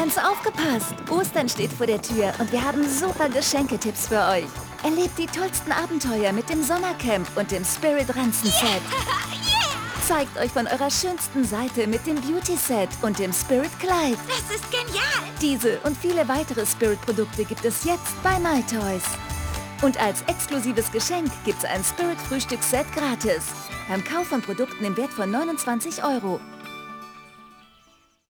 Fans, aufgepasst! Ostern steht vor der Tür und wir haben super Geschenketipps für euch. Erlebt die tollsten Abenteuer mit dem Sommercamp und dem Spirit-Ranzen-Set. Zeigt euch von eurer schönsten Seite mit dem Beauty-Set und dem Spirit-Kleid. Das ist genial! Diese und viele weitere Spirit-Produkte gibt es jetzt bei MyToys. Und als exklusives Geschenk gibt es ein Spirit-Frühstücksset gratis. Beim Kauf von Produkten im Wert von 29 €.